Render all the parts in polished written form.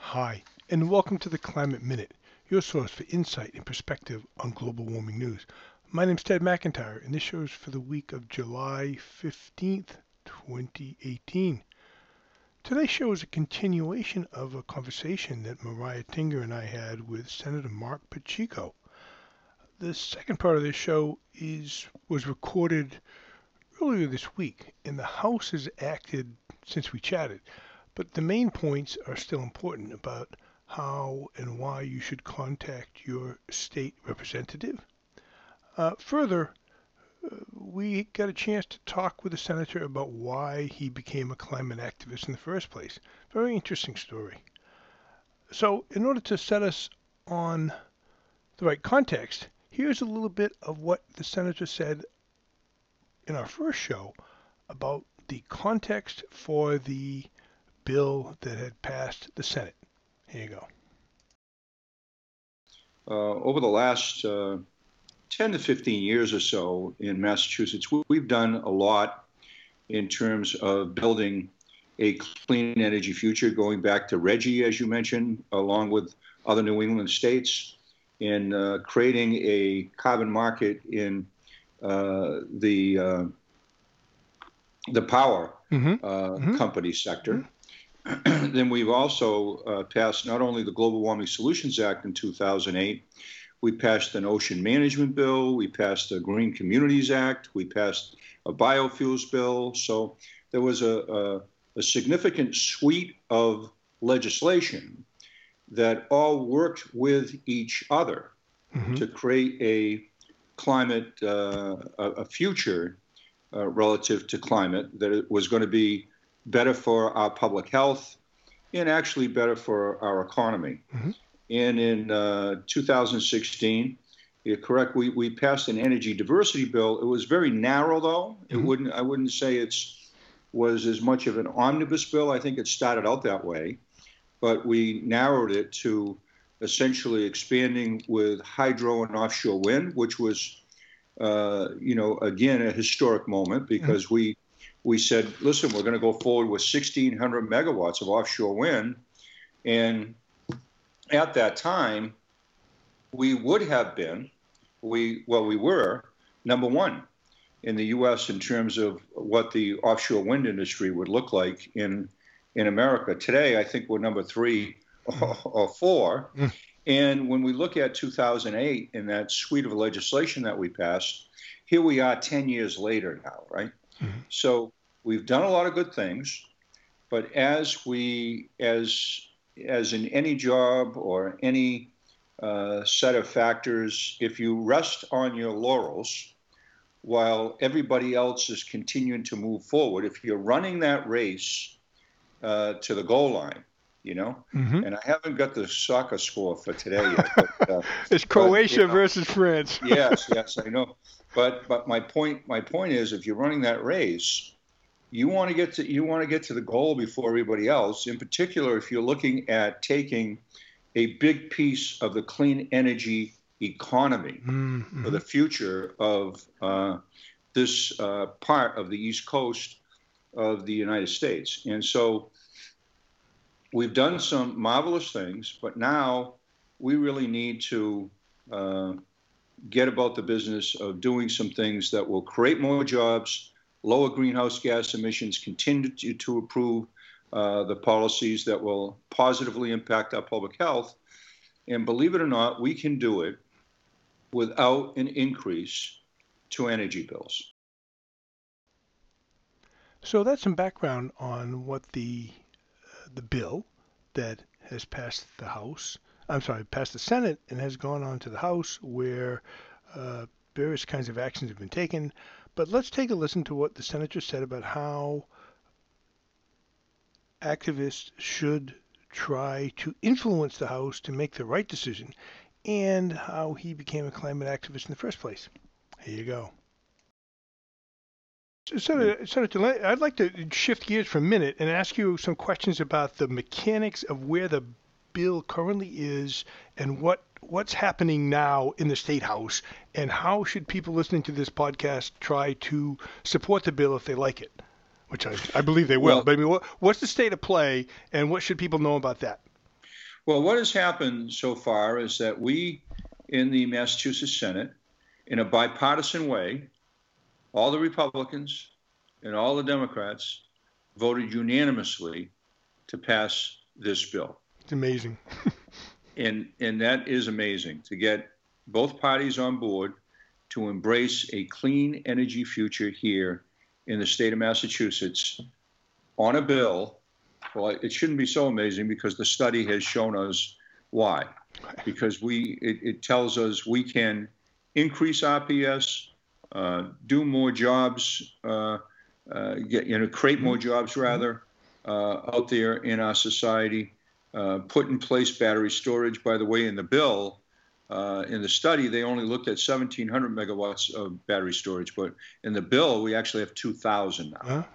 Hi, and welcome to the Climate Minute, your source for insight and perspective on global warming news. My name is Ted McIntyre, and this show is for the week of July 15th, 2018. Today's show is a continuation of a conversation that Mariah Tinger and I had with Senator Mark Pacheco. The second part of this show was recorded earlier this week, and the House has acted since we chatted. But the main points are still important about how and why you should contact your state representative. Further, we got a chance to talk with the senator about why he became a climate activist in the first place. Very interesting story. So, in order to set us on the right context, here's a little bit of what the senator said in our first show about the context for the bill that had passed the Senate. Here you go. Over the last 10 to 15 years or so in Massachusetts, we've done a lot in terms of building a clean energy future, going back to RGGI, as you mentioned, along with other New England states, in creating a carbon market in the power company sector. Then we've also passed not only the Global Warming Solutions Act in 2008, we passed an ocean management bill, we passed the Green Communities Act, we passed a biofuels bill. So there was a significant suite of legislation that all worked with each other to create a climate, a future relative to climate that it was going to be better for our public health and actually better for our economy. And in 2016, you're correct, we passed an energy diversity bill. It was very narrow, though. I wouldn't say it was as much of an omnibus bill. I think it started out that way, but we narrowed it to essentially expanding with hydro and offshore wind, which was, again, a historic moment because we said, listen, we're going to go forward with 1,600 megawatts of offshore wind. And at that time, we would have been, we were number one in the U.S. in terms of what the offshore wind industry would look like in America. Today, I think we're number 3 or 4. And when we look at 2008 and that suite of legislation that we passed, here we are 10 years later now, right? So we've done a lot of good things, but as in any job or any set of factors, if you rest on your laurels while everybody else is continuing to move forward, if you're running that race to the goal line, and I haven't got the soccer score for today yet. But, it's Croatia versus France. yes, I know. But my point is, if you're running that race, you want to get to the goal before everybody else. In particular, if you're looking at taking a big piece of the clean energy economy for the future of this part of the East Coast of the United States. And so we've done some marvelous things, but now we really need to get about the business of doing some things that will create more jobs, lower greenhouse gas emissions, continue to improve the policies that will positively impact our public health. And believe it or not, we can do it without an increase to energy bills. So that's some background on what the bill that has passed the Senate and has gone on to the House, where various kinds of actions have been taken. But let's take a listen to what the senator said about how activists should try to influence the House to make the right decision, and how he became a climate activist in the first place. Here you go. Senator, I'd like to shift gears for a minute and ask you some questions about the mechanics of where the bill currently is and what's happening now in the State House, and how should people listening to this podcast try to support the bill if they like it, which I believe they will. But I mean, what's the state of play, and what should people know about that? Well, what has happened so far is that we, in the Massachusetts Senate, in a bipartisan way, all the Republicans and all the Democrats voted unanimously to pass this bill. It's amazing. And that is amazing, to get both parties on board to embrace a clean energy future here in the state of Massachusetts on a bill. Well, it shouldn't be so amazing because the study has shown us why. Because it tells us we can increase RPS, do more jobs, create more jobs rather out there in our society, put in place battery storage. By the way, in the bill, in the study, they only looked at 1,700 megawatts of battery storage, but in the bill, we actually have 2,000 now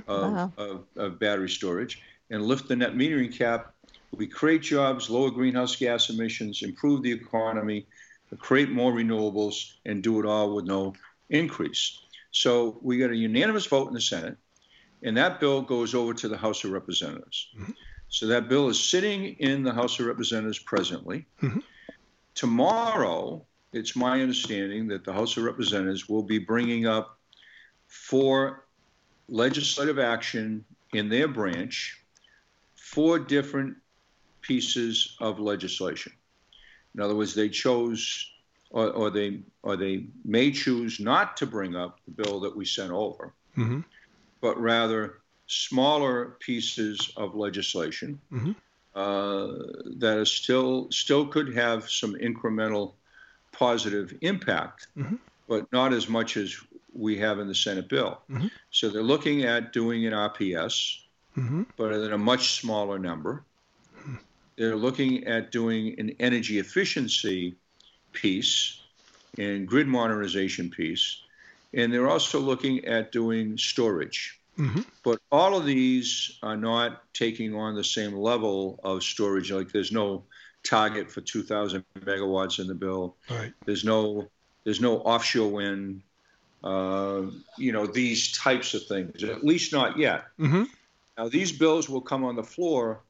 of battery storage. And lift the net metering cap. We create jobs, lower greenhouse gas emissions, improve the economy, create more renewables, and do it all with no increase. So we got a unanimous vote in the Senate, and that bill goes over to the House of Representatives. Mm-hmm. So that bill is sitting in the House of Representatives presently. Mm-hmm. Tomorrow, it's my understanding that the House of Representatives will be bringing up for legislative action in their branch 4 different pieces of legislation. In other words, they chose, or they may choose not to bring up the bill that we sent over, mm-hmm. but rather smaller pieces of legislation mm-hmm. That is still could have some incremental positive impact, mm-hmm. but not as much as we have in the Senate bill. Mm-hmm. So they're looking at doing an RPS, mm-hmm. but at a much smaller number. Mm-hmm. They're looking at doing an energy efficiency piece and grid modernization piece. And they're also looking at doing storage. Mm-hmm. But all of these are not taking on the same level of storage. Like there's no target for 2,000 megawatts in the bill. Right. There's no offshore wind, these types of things, at least not yet. Mm-hmm. Now, these bills will come on the floor,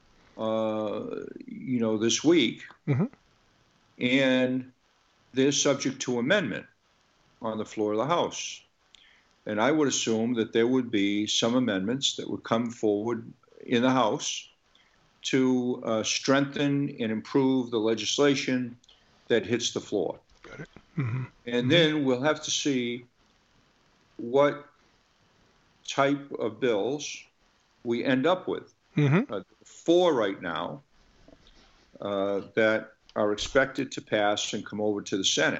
this week, mm-hmm. and they're subject to amendment on the floor of the House. And I would assume that there would be some amendments that would come forward in the House to strengthen and improve the legislation that hits the floor. Got it. Mm-hmm. And mm-hmm. then we'll have to see what type of bills we end up with. Mm-hmm. 4 right now that are expected to pass and come over to the Senate.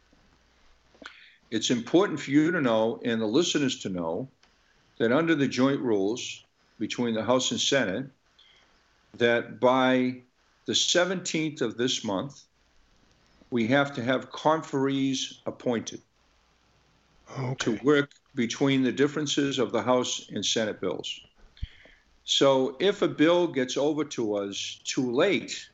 It's important for you to know and the listeners to know that under the joint rules between the House and Senate, that by the 17th of this month, we have to have conferees appointed to work between the differences of the House and Senate bills. So if a bill gets over to us too late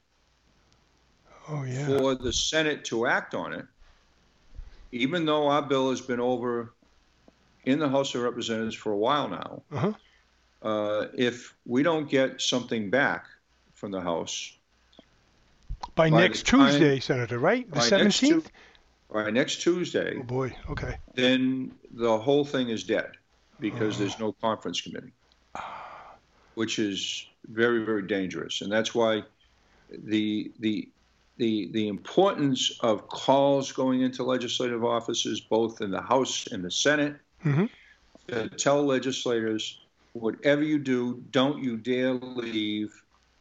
for the Senate to act on it, even though our bill has been over in the House of Representatives for a while now, uh-huh. If we don't get something back from the House by next Tuesday, Senator, right? The 17th? By next Tuesday. Oh, boy. Okay. Then the whole thing is dead because there's no conference committee, which is very, very dangerous. And that's why the importance of calls going into legislative offices, both in the House and the Senate, mm-hmm. to tell legislators, whatever you do, don't you dare leave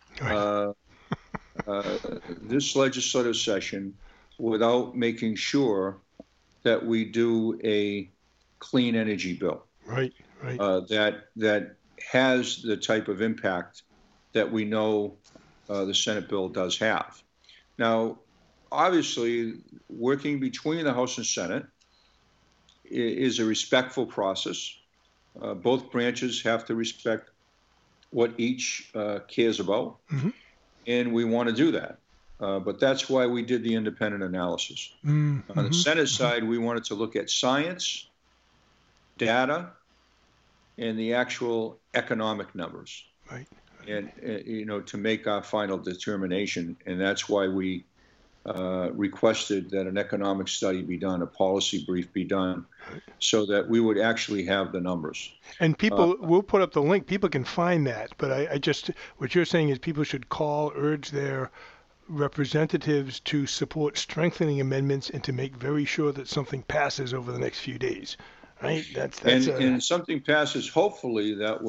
this legislative session without making sure that we do a clean energy bill. Right. That has the type of impact that we know the Senate bill does have. Now, obviously, working between the House and Senate is a respectful process. Both branches have to respect what each cares about, mm-hmm. and we want to do that. But that's why we did the independent analysis. Mm-hmm. On the Senate side, we wanted to look at science, data, and the actual economic numbers. Right. and to make our final determination. And that's why we requested that an economic study be done, a policy brief be done, so that we would actually have the numbers. And people, we'll put up the link. People can find that. But I just, what you're saying is people should call, urge their representatives to support strengthening amendments and to make very sure that something passes over the next few days. Right? And something passes. Hopefully, that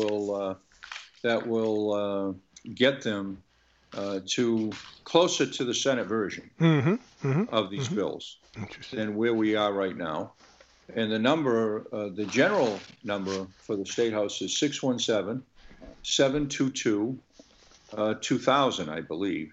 will get them to closer to the Senate version of these bills than where we are right now. And the number, the general number for the State House is 617-722-2000, I believe.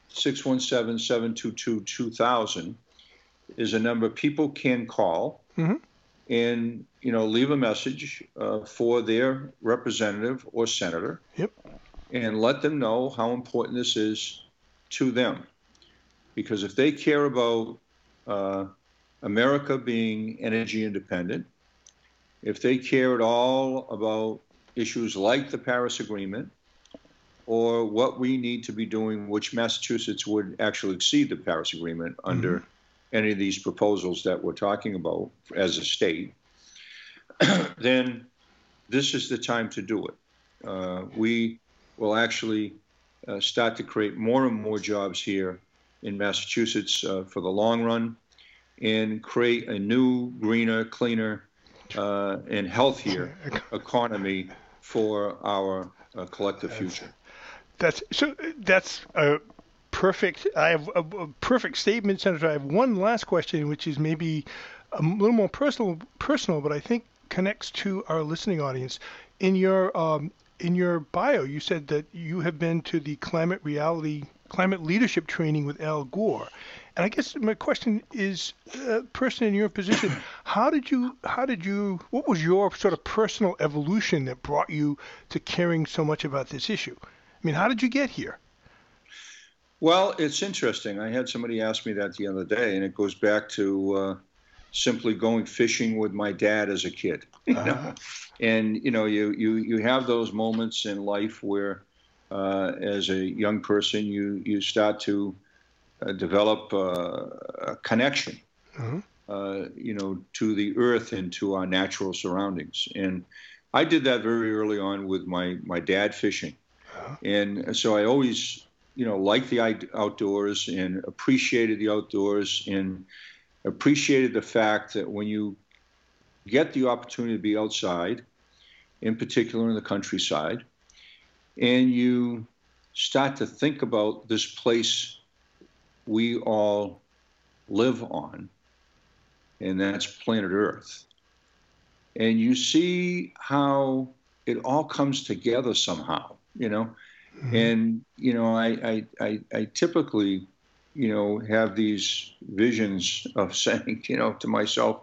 617-722-2000 is a number people can call and leave a message for their representative or senator, and let them know how important this is to them. Because if they care about America being energy independent, if they care at all about issues like the Paris Agreement, or what we need to be doing, which Massachusetts would actually exceed the Paris Agreement under any of these proposals that we're talking about as a state, then this is the time to do it. We will actually start to create more and more jobs here in Massachusetts for the long run, and create a new, greener, cleaner, and healthier economy for our collective future. That's a perfect. I have a perfect statement, Senator. I have one last question, which is maybe a little more personal, but I think connects to our listening audience. In your bio, you said that you have been to the climate leadership training with Al Gore. And I guess my question is, person in your position, what was your sort of personal evolution that brought you to caring so much about this issue? I mean, how did you get here? Well, it's interesting. I had somebody ask me that the other day, and it goes back to simply going fishing with my dad as a kid. And you have those moments in life where, as a young person, you start to develop a connection, to the earth and to our natural surroundings. And I did that very early on with my dad fishing. And so I always, liked the outdoors and appreciated the outdoors, and appreciated the fact that when you get the opportunity to be outside, in particular in the countryside, and you start to think about this place we all live on, and that's planet Earth, and you see how it all comes together somehow, and I typically have these visions of saying to myself,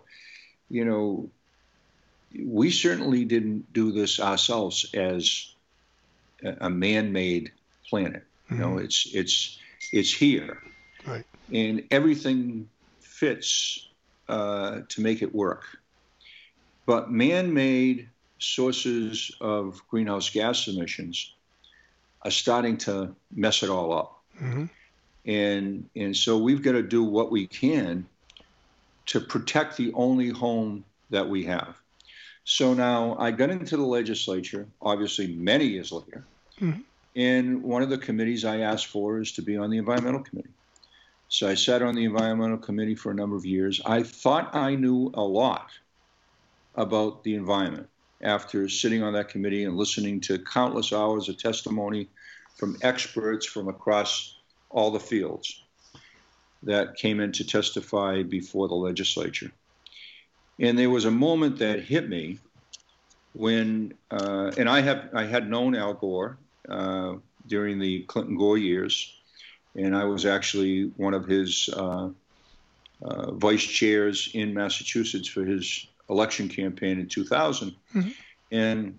we certainly didn't do this ourselves as a man-made planet. It's here, right, and everything fits to make it work. But man-made sources of greenhouse gas emissions are starting to mess it all up. And so we've got to do what we can to protect the only home that we have. So now I got into the legislature, obviously many years later, and one of the committees I asked for is to be on the Environmental Committee. So I sat on the Environmental Committee for a number of years. I thought I knew a lot about the environment after sitting on that committee and listening to countless hours of testimony from experts from across all the fields that came in to testify before the legislature. And there was a moment that hit me when, and I had known Al Gore during the Clinton-Gore years, and I was actually one of his vice chairs in Massachusetts for his election campaign in 2000. And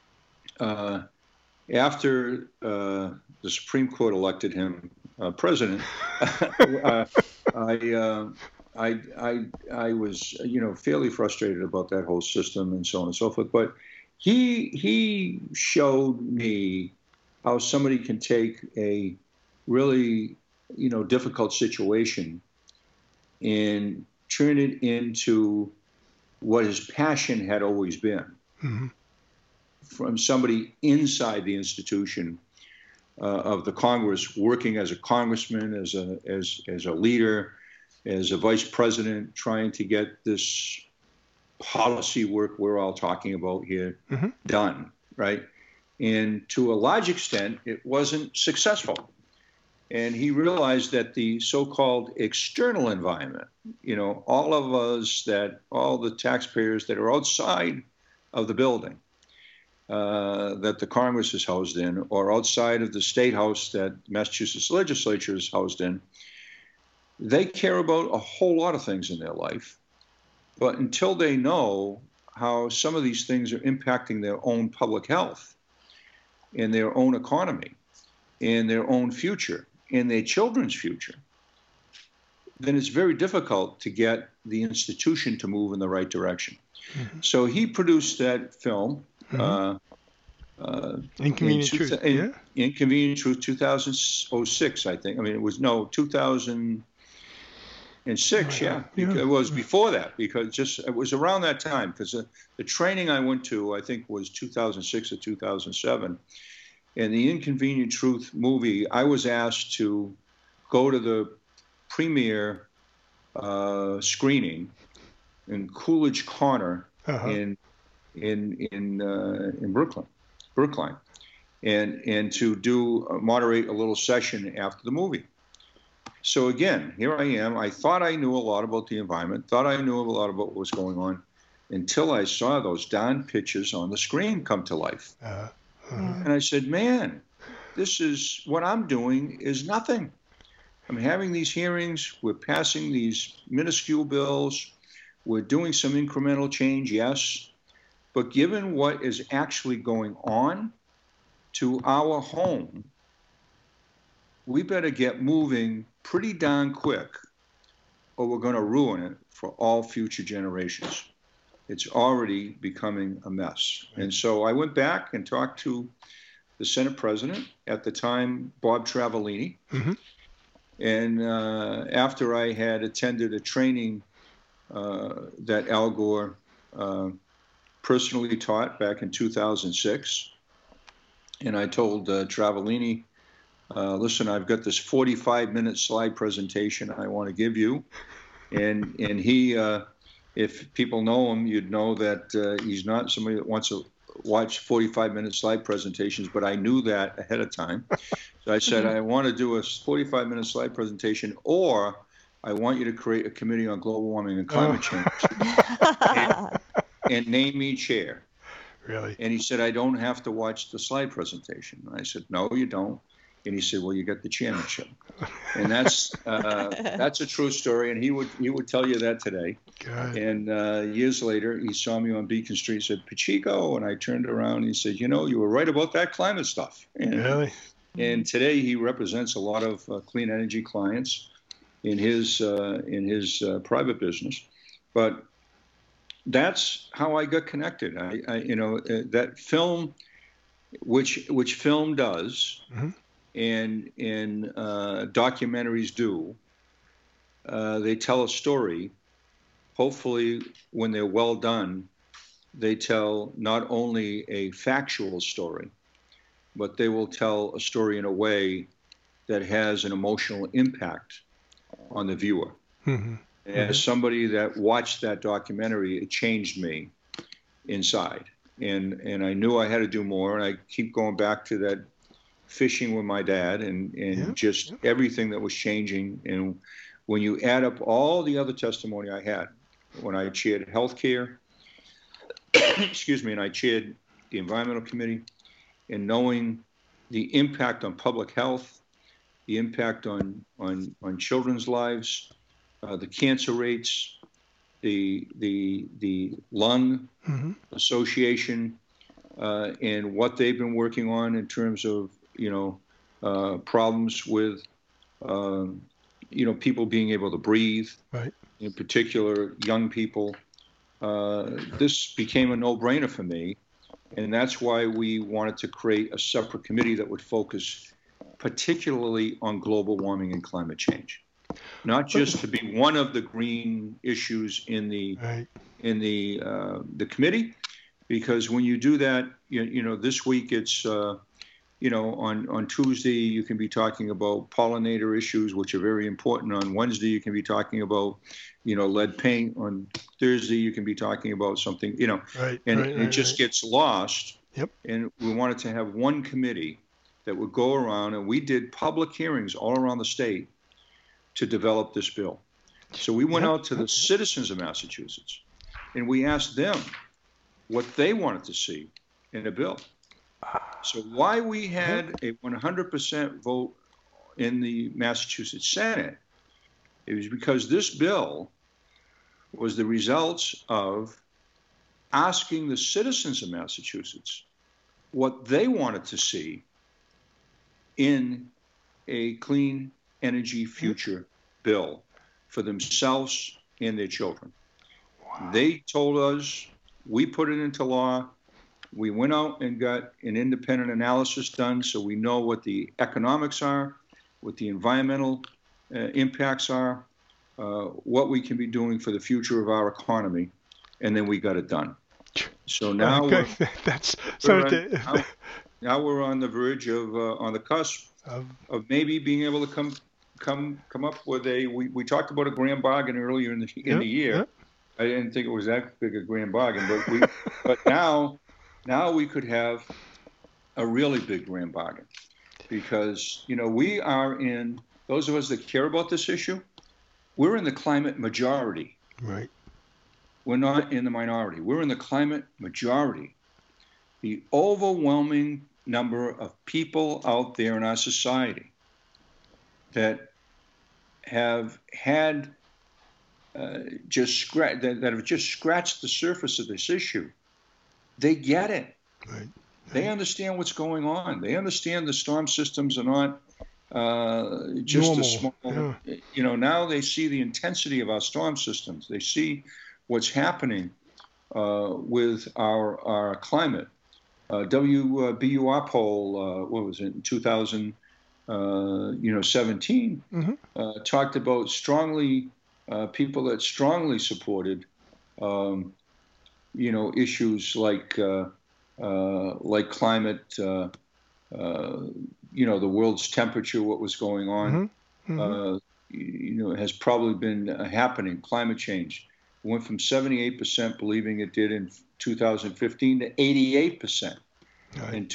after the Supreme Court elected him president, I was, fairly frustrated about that whole system and so on and so forth. But he showed me how somebody can take a really, difficult situation and turn it into what his passion had always been. Mm-hmm. From somebody inside the institution of the Congress, working as a congressman, as a leader, as a vice president, trying to get this policy work we're all talking about here done, right? And to a large extent, it wasn't successful. And he realized that the so-called external environment, all of us, all the taxpayers that are outside of the building that the Congress is housed in, or outside of the state house that Massachusetts legislature is housed in, they care about a whole lot of things in their life. But until they know how some of these things are impacting their own public health and their own economy and their own future and their children's future, then it's very difficult to get the institution to move in the right direction. Mm-hmm. So he produced that film, Inconvenient Truth. Inconvenient Truth, 2006, I think. I mean, it was 2006. Yeah. It was before that, because it was around that time, because the training I went to, I think, was 2006 or 2007. And the Inconvenient Truth movie, I was asked to go to the premiere screening in Coolidge Corner in Brookline, and to moderate a little session after the movie. So again, here I am. I thought I knew a lot about the environment, thought I knew a lot about what was going on, until I saw those darn pictures on the screen come to life. And I said, man, this is what I'm doing is nothing. I'm having these hearings. We're passing these minuscule bills. We're doing some incremental change, yes. But given what is actually going on to our home, we better get moving pretty darn quick, or we're going to ruin it for all future generations. It's already becoming a mess. And so I went back and talked to the Senate president at the time, Bob Travellini. And after I had attended a training that Al Gore personally taught back in 2006, and I told Travellini, listen, I've got this 45-minute slide presentation I want to give you. And he, if people know him, you'd know that he's not somebody that wants to watch 45-minute slide presentations, but I knew that ahead of time. So I said, I want to do a 45-minute slide presentation, or I want you to create a committee on global warming and climate change and name me chair. Really? And he said, I don't have to watch the slide presentation. And I said, no, you don't. And he said, well, you got the chairmanship. And that's a true story. And he would tell you that today. God. And years later, he saw me on Beacon Street and said, Pacheco. And I turned around and he said, you were right about that climate stuff. And, really? And today he represents a lot of clean energy clients in his private business. But that's how I got connected. I that film, which film does, and documentaries do, they tell a story. Hopefully, when they're well done, they tell not only a factual story, but they will tell a story in a way that has an emotional impact on the viewer. As somebody that watched that documentary, it changed me inside. And I knew I had to do more. And I keep going back to that fishing with my dad and just everything that was changing. And when you add up all the other testimony I had, when I chaired healthcare, and I chaired the environmental committee, and knowing the impact on public health, the impact on children's lives, the cancer rates, the lung association, and what they've been working on in terms of problems with people being able to breathe, right? In particular young people. This became a no-brainer for me And that's why we wanted to create a separate committee that would focus particularly on global warming and climate change, not just to be one of the green issues in the committee, because when you do that, this week it's on Tuesday you can be talking about pollinator issues, which are very important. On Wednesday you can be talking about lead paint. On Thursday you can be talking about something, and it just gets lost. Yep. And we wanted to have one committee that would go around, and we did public hearings all around the state to develop this bill. So we went out to the citizens of Massachusetts, and we asked them what they wanted to see in a bill. So why we had a 100% vote in the Massachusetts Senate, it was because this bill was the results of asking the citizens of Massachusetts what they wanted to see in a clean energy future bill for themselves and their children. Wow. They told us, we put it into law. We went out and got an independent analysis done so we know what the economics are, what the environmental impacts are, what we can be doing for the future of our economy, and then we got it done. So now now we're on the verge of, on the cusp of maybe being able to come up with we talked about a grand bargain earlier in the year. Yep. I didn't think it was that big a grand bargain, but now we could have a really big grand bargain, because we are in, those of us that care about this issue, we're in the climate majority. Right. We're not in the minority. We're in the climate majority. The overwhelming number of people out there in our society that have had that have just scratched the surface of this issue, they get it. Right. They understand what's going on. They understand the storm systems are not just normal. A small. Yeah. Now they see the intensity of our storm systems. They see what's happening with our climate. WBUR poll, what was it, in 2017, talked about people that strongly supported, issues like climate, the world's temperature, what was going on, has probably been happening. Climate change went from 78% believing it did in 2015 to 88% in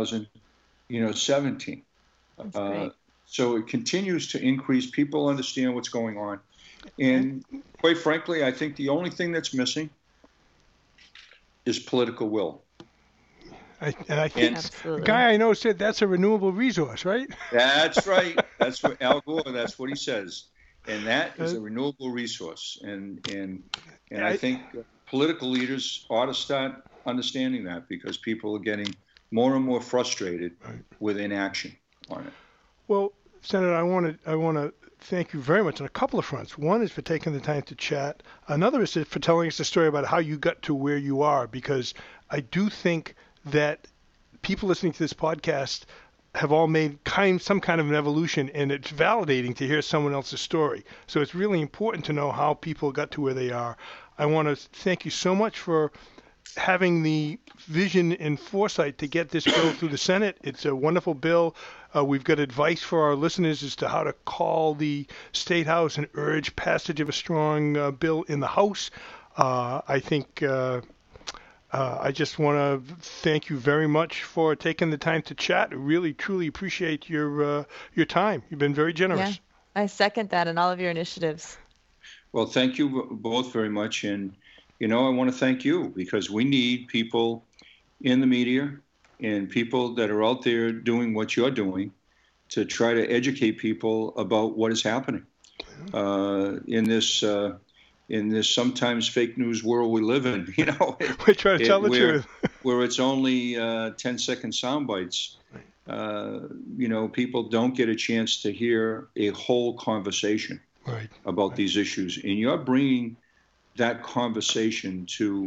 2017. So it continues to increase. People understand what's going on. And quite frankly, I think the only thing that's missing is political will. I think the guy I know said that's a renewable resource, right? That's right. That's what Al Gore, that's what he says. And that is a renewable resource. And I think political leaders ought to start understanding that, because people are getting more and more frustrated with inaction on it. Well, Senator, I want to thank you very much on a couple of fronts. One is for taking the time to chat. Another is for telling us the story about how you got to where you are, because I do think that people listening to this podcast have all made some kind of an evolution, and it's validating to hear someone else's story. So it's really important to know how people got to where they are. I want to thank you so much for having the vision and foresight to get this bill through the Senate. It's a wonderful bill. We've got advice for our listeners as to how to call the State House and urge passage of a strong bill in the House. I think I just want to thank you very much for taking the time to chat. I really, truly appreciate your time. You've been very generous. Yeah, I second that, and all of your initiatives. Well, thank you both very much. And, I want to thank you, because we need people in the media and people that are out there doing what you're doing to try to educate people about what is happening in this sometimes fake news world we live in. We try to tell the truth. Where it's only 10-second sound bites. People don't get a chance to hear a whole conversation about these issues. And you're bringing that conversation to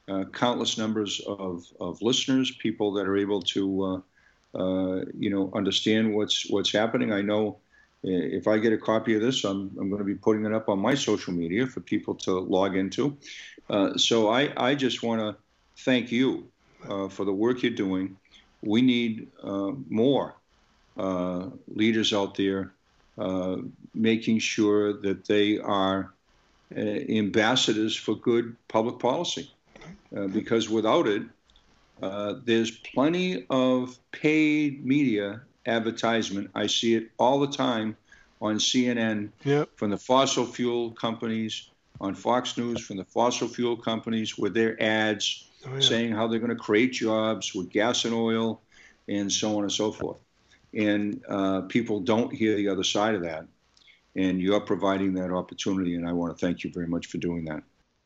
countless numbers of listeners, people that are able to, understand what's happening. I know if I get a copy of this, I'm going to be putting it up on my social media for people to log into. So I just want to thank you for the work you're doing. We need more leaders out there making sure that they are ambassadors for good public policy. Because without it, there's plenty of paid media advertisement. I see it all the time on CNN from the fossil fuel companies, on Fox News from the fossil fuel companies with their ads saying how they're going to create jobs with gas and oil and so on and so forth. And people don't hear the other side of that. And you're providing that opportunity, and I want to thank you very much for doing that.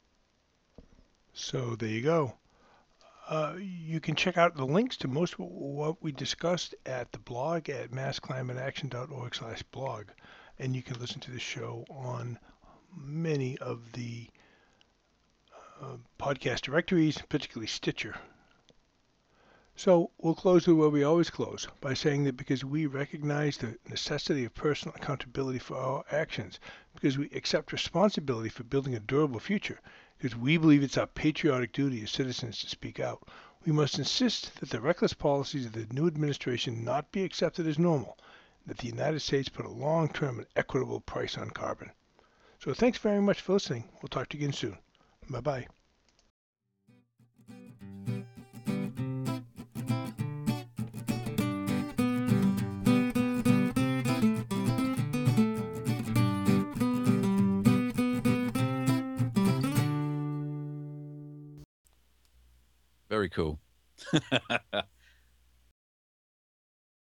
So there you go. You can check out the links to most of what we discussed at the blog at massclimateaction.org/blog. And you can listen to the show on many of the podcast directories, particularly Stitcher. So we'll close with where we always close, by saying that because we recognize the necessity of personal accountability for our actions, because we accept responsibility for building a durable future, because we believe it's our patriotic duty as citizens to speak out, we must insist that the reckless policies of the new administration not be accepted as normal, and that the United States put a long-term and equitable price on carbon. So thanks very much for listening. We'll talk to you again soon. Bye-bye. Very cool.